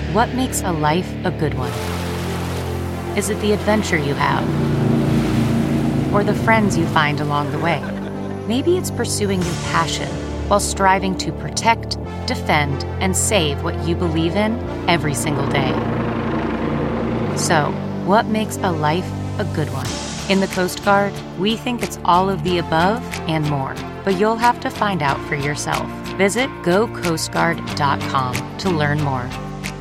What makes a life a good one? Is it the adventure you have? Or the friends you find along the way? Maybe it's pursuing your passion while striving to protect, defend, and save what you believe in every single day. So, what makes a life a good one? In the Coast Guard, we think it's all of the above and more, but you'll have to find out for yourself. Visit gocoastguard.com to learn more.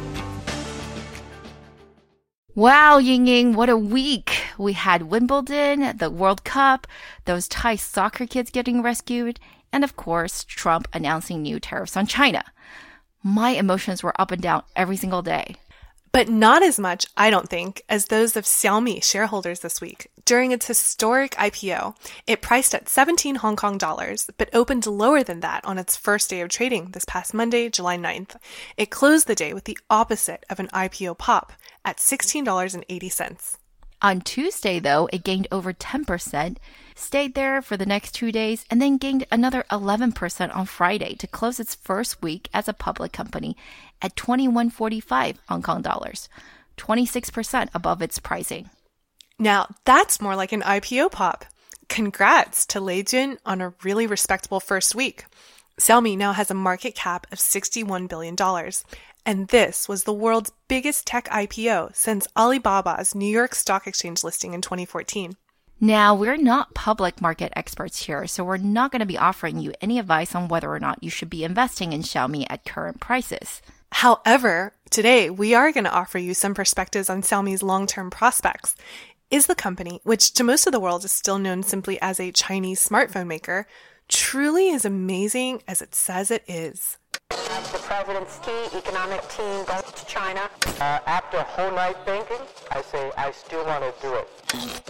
Wow, Ying, what a week. We had Wimbledon, the World Cup, those Thai soccer kids getting rescued, and of course, Trump announcing new tariffs on China. My emotions were up and down every single day. But not as much, I don't think, as those of Xiaomi shareholders this week. During its historic IPO, it priced at 17 Hong Kong dollars, but opened lower than that on its first day of trading this past Monday, July 9th. It closed the day with the opposite of an IPO pop at $16.80. On Tuesday, though, it gained over 10%, stayed there for the next 2 days, and then gained another 11% on Friday to close its first week as a public company at 21.45 Hong Kong dollars, 26% above its pricing. Now, that's more like an IPO pop. Congrats to Lei Jun on a really respectable first week. Xiaomi now has a market cap of $61 billion. And this was the world's biggest tech IPO since Alibaba's New York Stock Exchange listing in 2014. Now, we're not public market experts here, so we're not going to be offering you any advice on whether or not you should be investing in Xiaomi at current prices. However, today we are going to offer you some perspectives on Xiaomi's long-term prospects. Is the company, which to most of the world is still known simply as a Chinese smartphone maker, truly as amazing as it says it is? The president's economic team goes to China. After a whole night thinking, I say I still want to do it.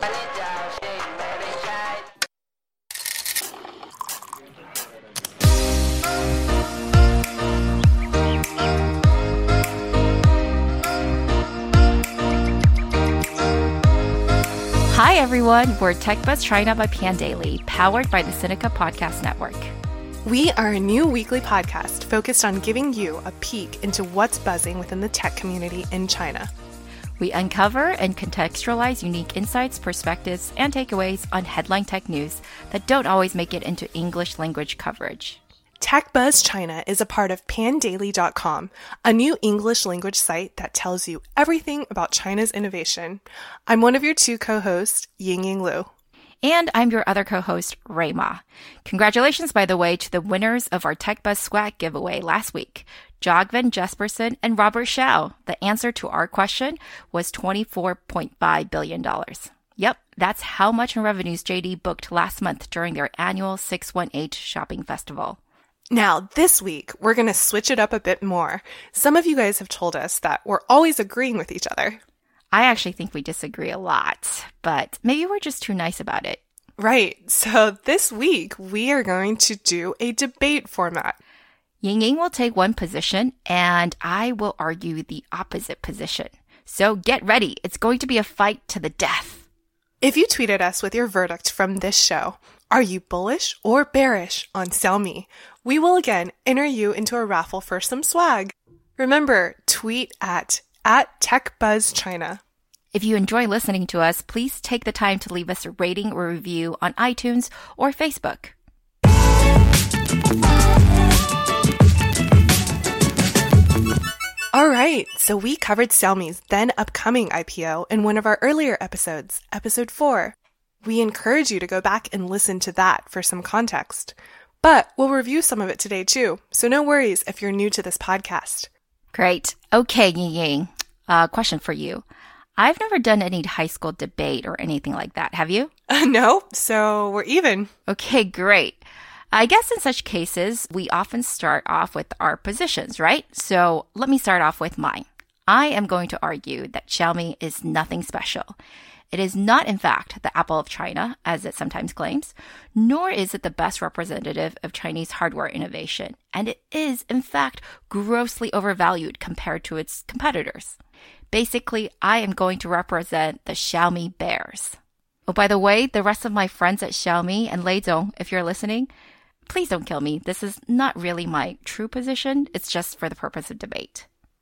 Hi, everyone. We're TechBuzz China by Pandaily, powered by the Sinica Podcast Network. We are a new weekly podcast focused on giving you a peek into what's buzzing within the tech community in China. We uncover and contextualize unique insights, perspectives, and takeaways on headline tech news that don't always make it into English language coverage. TechBuzz China is a part of pandaily.com, a new English language site that tells you everything about China's innovation. I'm one of your two co-hosts, Ying Lu. And I'm your other co-host, Rui Ma. Congratulations, by the way, to the winners of our TechBuzz Swag giveaway last week, Jogvan Jesperson and Robert Shao. The answer to our question was $24.5 billion. Yep, that's how much in revenues JD booked last month during their annual 618 shopping festival. Now, this week, we're going to switch it up a bit more. Some of you guys have told us that we're always agreeing with each other. I actually think we disagree a lot, but maybe we're just too nice about it. Right. So this week, we are going to do a debate format. Ying will take one position, and I will argue the opposite position. So get ready. It's going to be a fight to the death. If you tweeted us with your verdict from this show, are you bullish or bearish on Xiaomi? We will again enter you into a raffle for some swag. Remember, tweet at TechBuzzChina. If you enjoy listening to us, please take the time to leave us a rating or review on iTunes or Facebook. All right, so we covered Xiaomi's then upcoming IPO in one of our earlier episodes, episode 4. We encourage you to go back and listen to that for some context. But we'll review some of it today too, so no worries if you're new to this podcast. Great. Okay, Ying. Question for you. I've never done any high school debate or anything like that. Have you? No, so we're even. Okay, great. I guess in such cases, we often start off with our positions, right? So let me start off with mine. I am going to argue that Xiaomi is nothing special. It is not, in fact, the Apple of China, as it sometimes claims, nor is it the best representative of Chinese hardware innovation. And it is, in fact, grossly overvalued compared to its competitors. Basically, I am going to represent the Xiaomi bears. Oh, by the way, the rest of my friends at Xiaomi and Lei Zong, if you're listening, please don't kill me. This is not really my true position. It's just for the purpose of debate.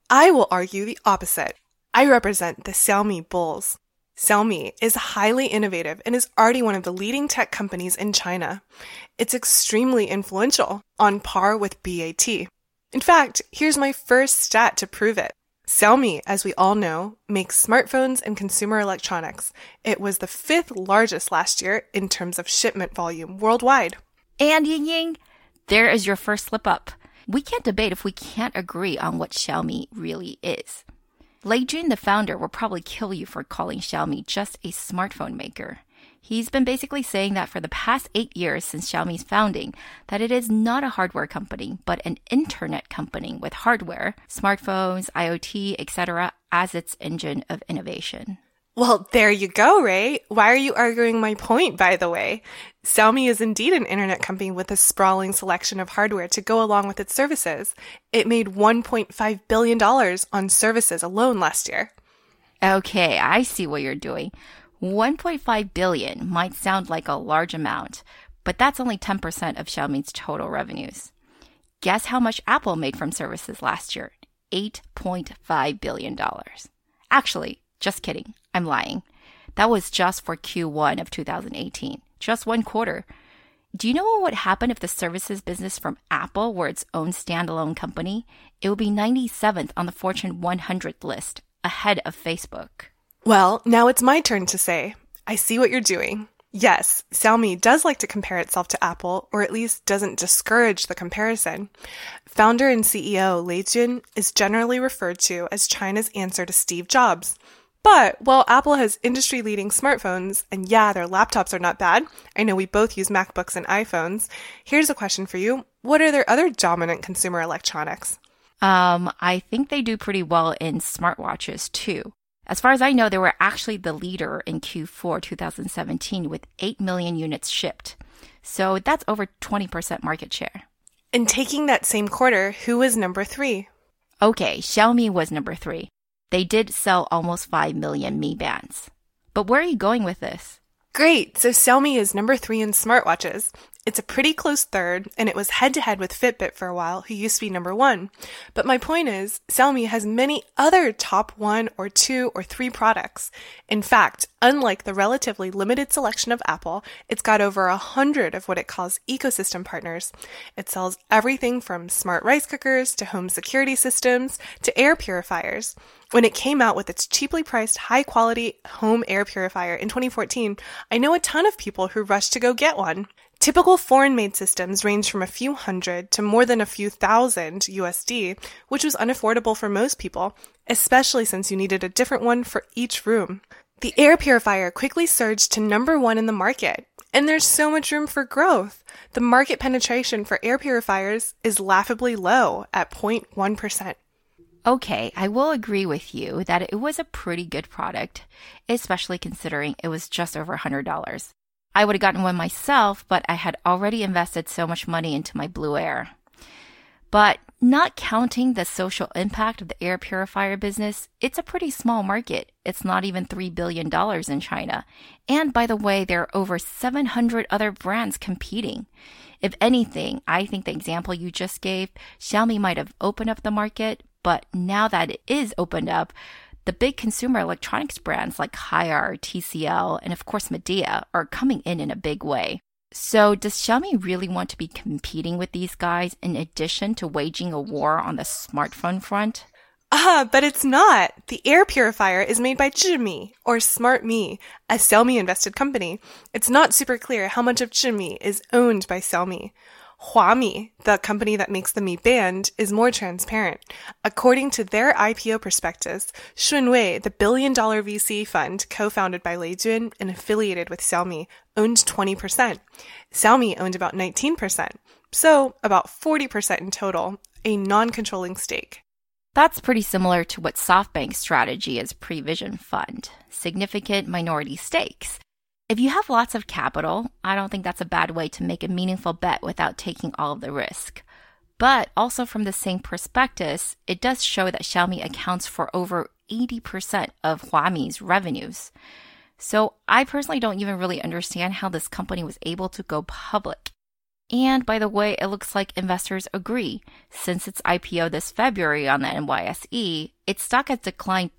I will argue the opposite. I represent the Xiaomi bulls. Xiaomi is highly innovative and is already one of the leading tech companies in China. It's extremely influential, on par with BAT. In fact, here's my first stat to prove it. Xiaomi, as we all know, makes smartphones and consumer electronics. It was the 5th largest last year in terms of shipment volume worldwide. And Ying Ying, there is your first slip up. We can't debate if we can't agree on what Xiaomi really is. Lei Jun, the founder, will probably kill you for calling Xiaomi just a smartphone maker. He's been basically saying that for the past 8 years since Xiaomi's founding, that it is not a hardware company, but an internet company with hardware, smartphones, IoT, etc., as its engine of innovation. Well, there you go, Ray. Why are you arguing my point, by the way? Xiaomi is indeed an internet company with a sprawling selection of hardware to go along with its services. It made $1.5 billion on services alone last year. Okay, I see what you're doing. 1.5 billion might sound like a large amount, but that's only 10% of Xiaomi's total revenues. Guess how much Apple made from services last year? $8.5 billion. Actually, just kidding. I'm lying. That was just for Q1 of 2018. Just one quarter. Do you know what would happen if the services business from Apple were its own standalone company? It would be 97th on the Fortune 100 list, ahead of Facebook. Well, now it's my turn to say, I see what you're doing. Yes, Xiaomi does like to compare itself to Apple, or at least doesn't discourage the comparison. Founder and CEO Lei Jun is generally referred to as China's answer to Steve Jobs. But while Apple has industry-leading smartphones, and yeah, their laptops are not bad, I know we both use MacBooks and iPhones, here's a question for you. What are their other dominant consumer electronics? I think they do pretty well in smartwatches too. As far as I know, they were actually the leader in Q4 2017 with 8 million units shipped. So that's over 20% market share. And taking that same quarter, who was number 3? Okay, Xiaomi was number 3. They did sell almost 5 million Mi Bands. But where are you going with this? Great, so Xiaomi is number 3 in smartwatches. It's a pretty close third, and it was head-to-head with Fitbit for a while, who used to be number 1. But my point is, Xiaomi has many other top 1 or 2 or 3 products. In fact, unlike the relatively limited selection of Apple, it's got over 100 of what it calls ecosystem partners. It sells everything from smart rice cookers to home security systems to air purifiers. When it came out with its cheaply priced, high-quality home air purifier in 2014, I know a ton of people who rushed to go get one. Typical foreign-made systems range from a few hundred to more than a few thousand USD, which was unaffordable for most people, especially since you needed a different one for each room. The air purifier quickly surged to number 1 in the market, and there's so much room for growth. The market penetration for air purifiers is laughably low at 0.1%. Okay, I will agree with you that it was a pretty good product, especially considering it was just over $100. I would have gotten one myself, but I had already invested so much money into my Blue Air. But not counting the social impact of the air purifier business, it's a pretty small market. It's not even $3 billion in China. And by the way, there are over 700 other brands competing. If anything, I think the example you just gave, Xiaomi might have opened up the market, but now that it is opened up, the big consumer electronics brands like Haier, TCL, and of course Midea are coming in a big way. So does Xiaomi really want to be competing with these guys in addition to waging a war on the smartphone front? But it's not. The air purifier is made by Zhimi, or SmartMe, a Xiaomi-invested company. It's not super clear how much of Zhimi is owned by Xiaomi. Huami, the company that makes the Mi Band, is more transparent. According to their IPO prospectus, Shunwei, the billion-dollar VC fund co-founded by Lei Jun and affiliated with Xiaomi, owned 20%. Xiaomi owned about 19%, so about 40% in total, a non-controlling stake. That's pretty similar to what SoftBank's strategy is pre-Vision Fund, significant minority stakes. If you have lots of capital, I don't think that's a bad way to make a meaningful bet without taking all of the risk. But also from the same prospectus, it does show that Xiaomi accounts for over 80% of Huami's revenues. So I personally don't even really understand how this company was able to go public. And by the way, it looks like investors agree. Since its IPO this February on the NYSE, its stock has declined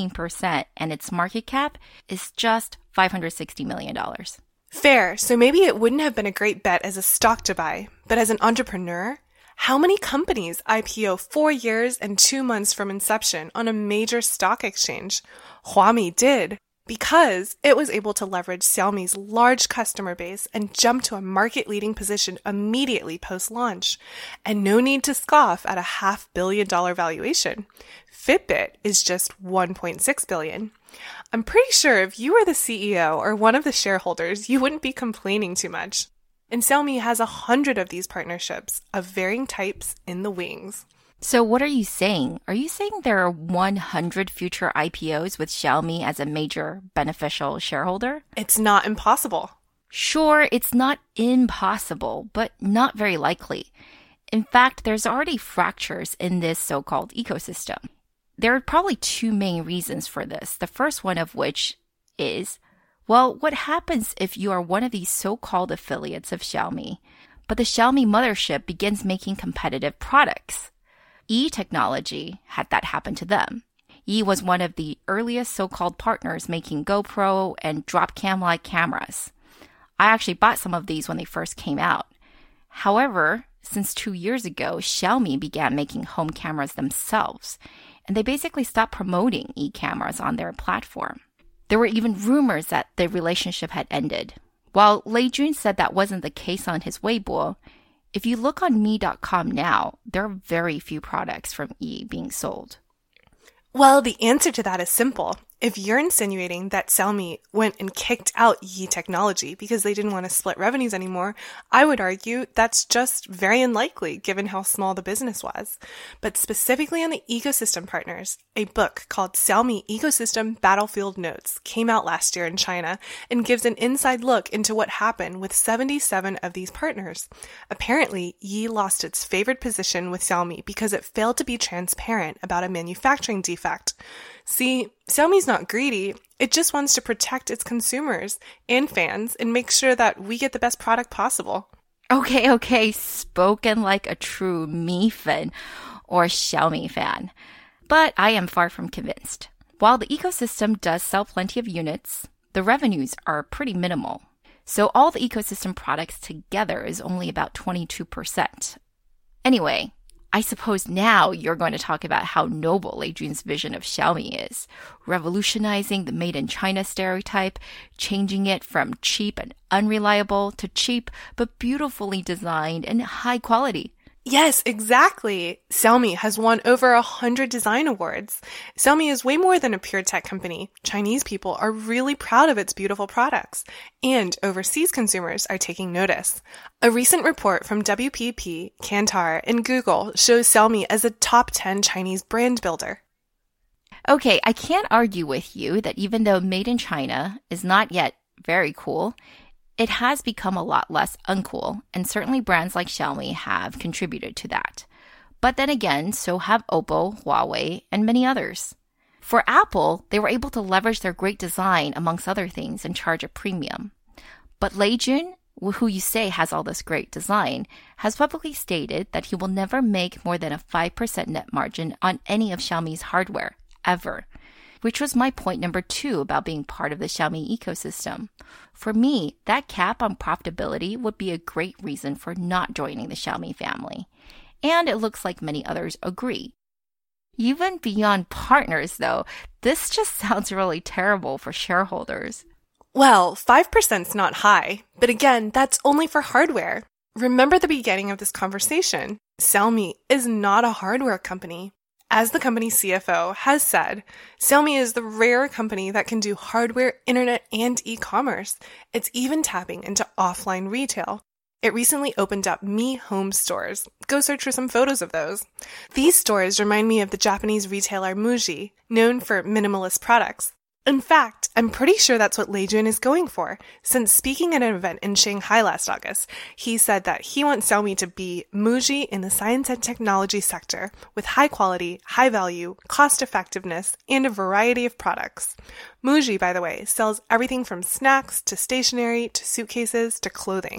14% and its market cap is just $560 million. Fair, so maybe it wouldn't have been a great bet as a stock to buy, but as an entrepreneur, how many companies IPO 4 years and 2 months from inception on a major stock exchange? Huami did, because it was able to leverage Xiaomi's large customer base and jump to a market-leading position immediately post-launch. And no need to scoff at a $500 million valuation. Fitbit is just $1.6 billion. I'm pretty sure if you were the CEO or one of the shareholders, you wouldn't be complaining too much. And Xiaomi has 100 of these partnerships of varying types in the wings. So what are you saying? Are you saying there are 100 future IPOs with Xiaomi as a major beneficial shareholder? It's not impossible. Sure, it's not impossible, but not very likely. In fact, there's already fractures in this so-called ecosystem. There are probably two main reasons for this. The first one of which is, well, what happens if you are one of these so-called affiliates of Xiaomi, but the Xiaomi mothership begins making competitive products? Yi Technology had that happen to them. Yi was one of the earliest so-called partners making GoPro and drop cam-like cameras. I actually bought some of these when they first came out. However, since 2 years ago, Xiaomi began making home cameras themselves, and they basically stopped promoting Yi cameras on their platform. There were even rumors that the relationship had ended. While Lei Jun said that wasn't the case on his Weibo, if you look on Mi.com now, there are very few products from Yi being sold. Well, the answer to that is simple. If you're insinuating that Xiaomi went and kicked out Yi Technology because they didn't want to split revenues anymore, I would argue that's just very unlikely given how small the business was. But specifically on the ecosystem partners, a book called Xiaomi Ecosystem Battlefield Notes came out last year in China and gives an inside look into what happened with 77 of these partners. Apparently, Yi lost its favored position with Xiaomi because it failed to be transparent about a manufacturing defect. See, Xiaomi's not greedy. It just wants to protect its consumers and fans and make sure that we get the best product possible. Okay, spoken like a true Mi fan or Xiaomi fan. But I am far from convinced. While the ecosystem does sell plenty of units, the revenues are pretty minimal. So all the ecosystem products together is only about 22%. Anyway, I suppose now you're going to talk about how noble Lei Jun's vision of Xiaomi is, revolutionizing the made in China stereotype, changing it from cheap and unreliable to cheap but beautifully designed and high quality. Yes, exactly. Xiaomi has won over 100 design awards. Xiaomi is way more than a pure tech company. Chinese people are really proud of its beautiful products, and overseas consumers are taking notice. A recent report from WPP, Kantar, and Google shows Xiaomi as a top 10 Chinese brand builder. Okay, I can't argue with you that even though made in China is not yet very cool, it has become a lot less uncool, and certainly brands like Xiaomi have contributed to that. But then again, so have Oppo, Huawei, and many others. For Apple, they were able to leverage their great design, amongst other things, and charge a premium. But Lei Jun, who you say has all this great design, has publicly stated that he will never make more than a 5% net margin on any of Xiaomi's hardware, ever. Which was my point number 2 about being part of the Xiaomi ecosystem. For me, that cap on profitability would be a great reason for not joining the Xiaomi family. And it looks like many others agree. Even beyond partners, though, this just sounds really terrible for shareholders. Well, 5%'s not high, but again, that's only for hardware. Remember the beginning of this conversation. Xiaomi is not a hardware company. As the company's CFO has said, Xiaomi is the rare company that can do hardware, internet, and e-commerce. It's even tapping into offline retail. It recently opened up Mi Home stores. Go search for some photos of those. These stores remind me of the Japanese retailer Muji, known for minimalist products. In fact, I'm pretty sure that's what Lei Jun is going for, since speaking at an event in Shanghai last August, he said that he wants Xiaomi to be Muji in the science and technology sector, with high quality, high value, cost effectiveness, and a variety of products. Muji, by the way, sells everything from snacks to stationery to suitcases to clothing.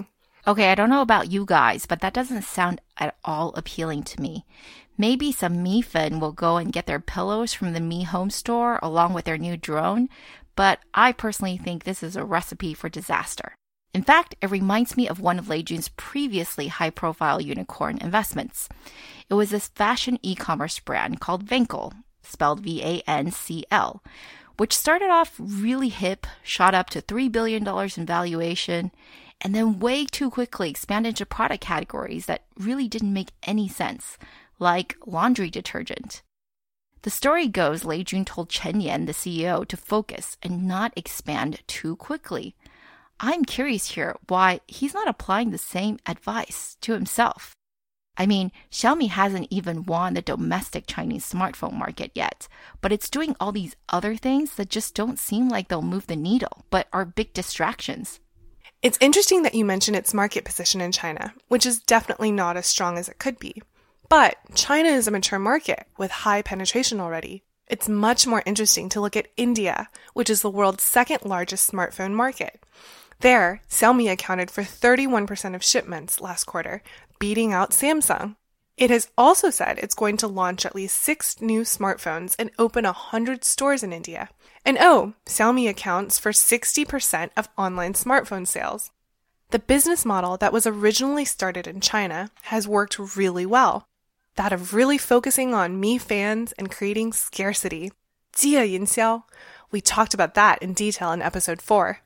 Okay, I don't know about you guys, but that doesn't sound at all appealing to me. Maybe some Mi Fin will go and get their pillows from the Mi Home store along with their new drone, but I personally think this is a recipe for disaster. In fact, it reminds me of one of Lei Jun's previously high-profile unicorn investments. It was this fashion e-commerce brand called Vancl, spelled V-A-N-C-L, which started off really hip, shot up to $3 billion in valuation, and then way too quickly expanded into product categories that really didn't make any sense, like laundry detergent. The story goes Lei Jun told Chen Yan, the CEO, to focus and not expand too quickly. I'm curious here why he's not applying the same advice to himself. I mean, Xiaomi hasn't even won the domestic Chinese smartphone market yet, but it's doing all these other things that just don't seem like they'll move the needle, but are big distractions. It's interesting that you mention its market position in China, which is definitely not as strong as it could be. But China is a mature market with high penetration already. It's much more interesting to look at India, which is the world's second largest smartphone market. There, Xiaomi accounted for 31% of shipments last quarter, beating out Samsung. It has also said it's going to launch at least 6 new smartphones and open 100 stores in India. And Xiaomi accounts for 60% of online smartphone sales. The business model that was originally started in China has worked really well. That of really focusing on Mi fans and creating scarcity. 饥饿营销. We talked about that in detail in episode 4.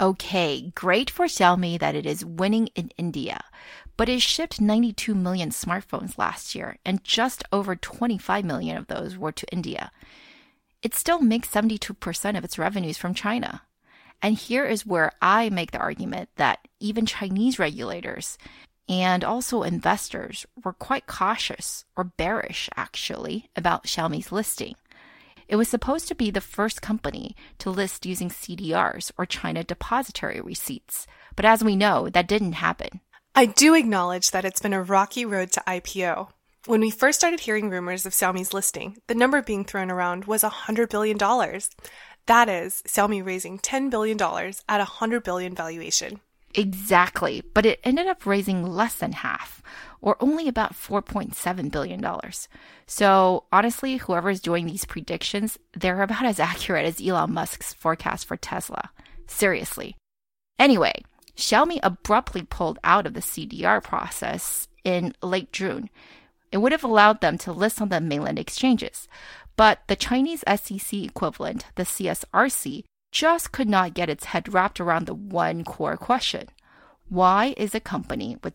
Okay, great for Xiaomi that it is winning in India, but it shipped 92 million smartphones last year, and just over 25 million of those were to India. It still makes 72% of its revenues from China. And here is where I make the argument that even Chinese regulators and also investors were quite cautious, or bearish actually, about Xiaomi's listing. It was supposed to be the first company to list using CDRs, or China Depository Receipts. But as we know, that didn't happen. I do acknowledge that it's been a rocky road to IPO. When we first started hearing rumors of Xiaomi's listing, the number being thrown around was $100 billion. That is, Xiaomi raising $10 billion at $100 billion valuation. Exactly, but it ended up raising less than half, or only about $4.7 billion. So honestly, whoever's doing these predictions, they're about as accurate as Elon Musk's forecast for Tesla. Seriously. Anyway, Xiaomi abruptly pulled out of the CDR process in late June. It would have allowed them to list on the mainland exchanges, but the Chinese SEC equivalent, the CSRC, just could not get its head wrapped around the one core question. Why is a company with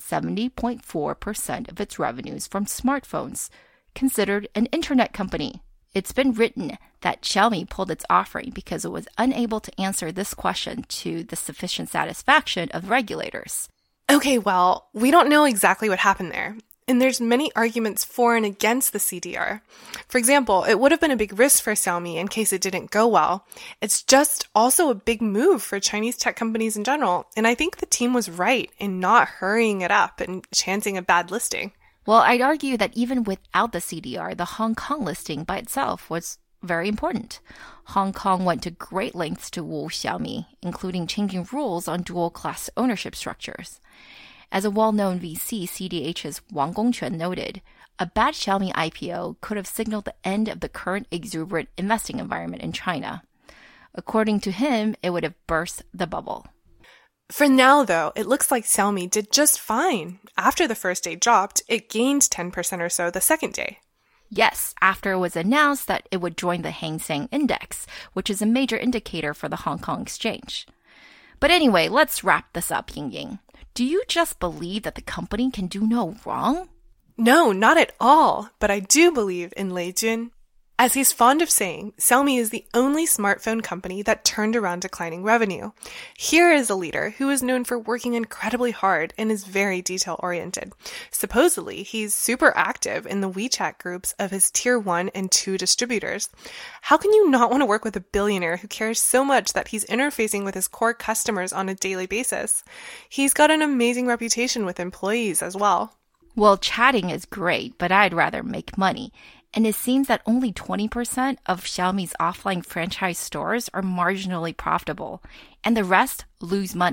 70.4% of its revenues from smartphones considered an internet company? It's been written that Xiaomi pulled its offering because it was unable to answer this question to the sufficient satisfaction of regulators. Okay, well, we don't know exactly what happened there. And there's many arguments for and against the CDR. For example, it would have been a big risk for Xiaomi in case it didn't go well. It's just also a big move for Chinese tech companies in general, and I think the team was right in not hurrying it up and chancing a bad listing. Well, I'd argue that even without the CDR, the Hong Kong listing by itself was very important. Hong Kong went to great lengths to woo Xiaomi, including changing rules on dual-class ownership structures. As a well-known VC, CDH's Wang Gongquan noted, a bad Xiaomi IPO could have signaled the end of the current exuberant investing environment in China. According to him, it would have burst the bubble. For now, though, it looks like Xiaomi did just fine. After the first day dropped, it gained 10% or so the second day. Yes, after it was announced that it would join the Hang Seng Index, which is a major indicator for the Hong Kong exchange. But anyway, let's wrap this up, Yingying. Do you just believe that the company can do no wrong? No, not at all. But I do believe in Lei Jun. As he's fond of saying, Xiaomi is the only smartphone company that turned around declining revenue. Here is a leader who is known for working incredibly hard and is very detail-oriented. Supposedly, he's super active in the WeChat groups of his Tier 1 and 2 distributors. How can you not want to work with a billionaire who cares so much that he's interfacing with his core customers on a daily basis? He's got an amazing reputation with employees as well. Well, chatting is great, but I'd rather make money. And it seems that only 20% of Xiaomi's offline franchise stores are marginally profitable, and the rest lose money.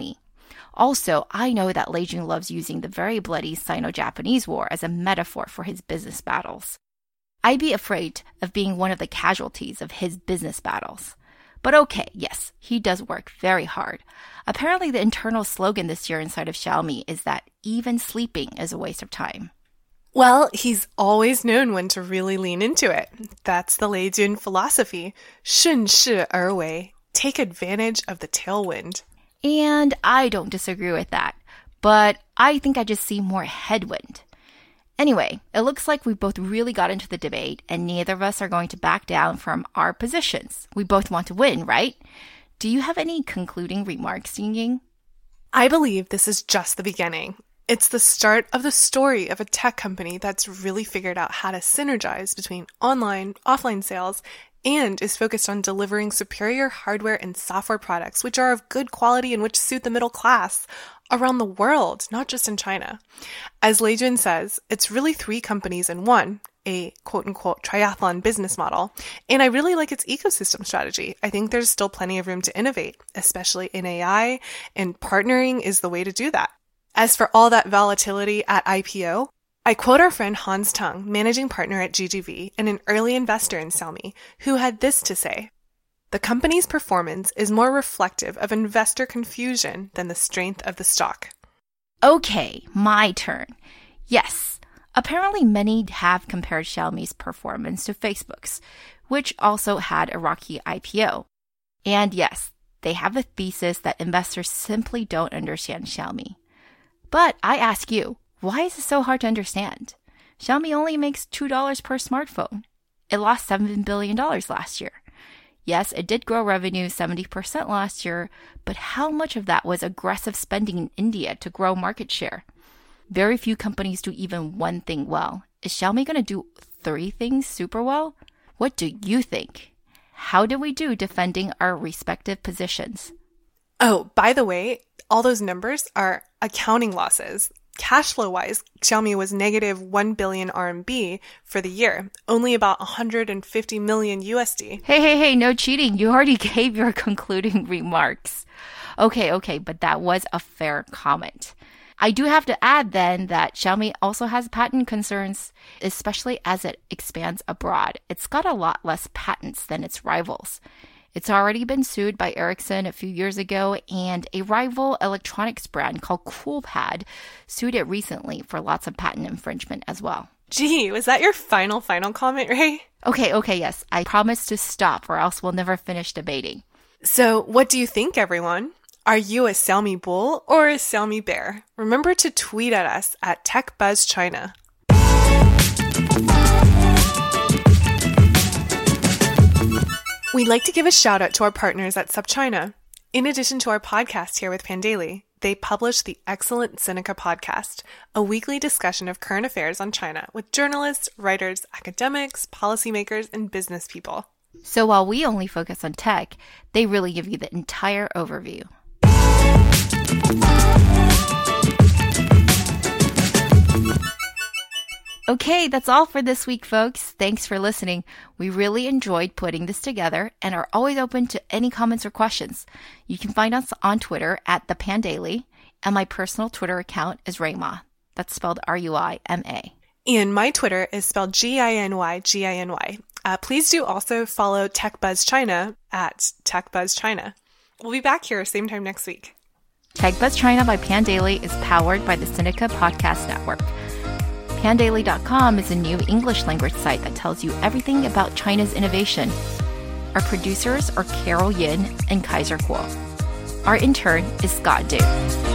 Also, I know that Lei Jun loves using the very bloody Sino-Japanese War as a metaphor for his business battles. I'd be afraid of being one of the casualties of his business battles. But okay, yes, he does work very hard. Apparently, the internal slogan this year inside of Xiaomi is that even sleeping is a waste of time. Well, he's always known when to really lean into it. That's the Lei Jun philosophy. 顺势而为. Take advantage of the tailwind. And I don't disagree with that. But I think I just see more headwind. Anyway, it looks like we both really got into the debate, and neither of us are going to back down from our positions. We both want to win, right? Do you have any concluding remarks, Yingying? I believe this is just the beginning. It's the start of the story of a tech company that's really figured out how to synergize between online, offline sales, and is focused on delivering superior hardware and software products which are of good quality and which suit the middle class around the world, not just in China. As Lei Jun says, it's really 3 companies in one, a quote-unquote triathlon business model, and I really like its ecosystem strategy. I think there's still plenty of room to innovate, especially in AI, and partnering is the way to do that. As for all that volatility at IPO, I quote our friend Hans Tung, managing partner at GGV and an early investor in Xiaomi, who had this to say: "The company's performance is more reflective of investor confusion than the strength of the stock." Okay, my turn. Yes, apparently many have compared Xiaomi's performance to Facebook's, which also had a rocky IPO. And yes, they have a thesis that investors simply don't understand Xiaomi. But I ask you, why is it so hard to understand? Xiaomi only makes $2 per smartphone. It lost $7 billion last year. Yes, it did grow revenue 70% last year, but how much of that was aggressive spending in India to grow market share? Very few companies do even one thing well. Is Xiaomi going to do 3 things super well? What do you think? How did we do defending our respective positions? Oh, by the way, all those numbers are accounting losses. Cash flow-wise, Xiaomi was negative 1 billion RMB for the year, only about 150 million USD. Hey, no cheating. You already gave your concluding remarks. Okay, but that was a fair comment. I do have to add then that Xiaomi also has patent concerns, especially as it expands abroad. It's got a lot less patents than its rivals. It's already been sued by Ericsson a few years ago, and a rival electronics brand called Coolpad sued it recently for lots of patent infringement as well. Gee, was that your final comment, Ray? Okay, yes. I promise to stop or else we'll never finish debating. So, what do you think, everyone? Are you a Xiaomi bull or a Xiaomi bear? Remember to tweet at us at TechBuzzChina. We'd like to give a shout out to our partners at SupChina. In addition to our podcast here with Pandaily, they publish the excellent Sinica podcast, a weekly discussion of current affairs on China with journalists, writers, academics, policymakers, and business people. So while we only focus on tech, they really give you the entire overview. Okay, that's all for this week, folks. Thanks for listening. We really enjoyed putting this together and are always open to any comments or questions. You can find us on Twitter at ThePandaily, and my personal Twitter account is Rayma. That's spelled R-U-I-M-A. And my Twitter is spelled G-I-N-Y. Please do also follow TechBuzzChina at TechBuzzChina. We'll be back here same time next week. TechBuzzChina by Pandaily is powered by the Sinica Podcast Network. Pandaily.com is a new English language site that tells you everything about China's innovation. Our producers are Carol Yin and Kaiser Kuo. Our intern is Scott Du.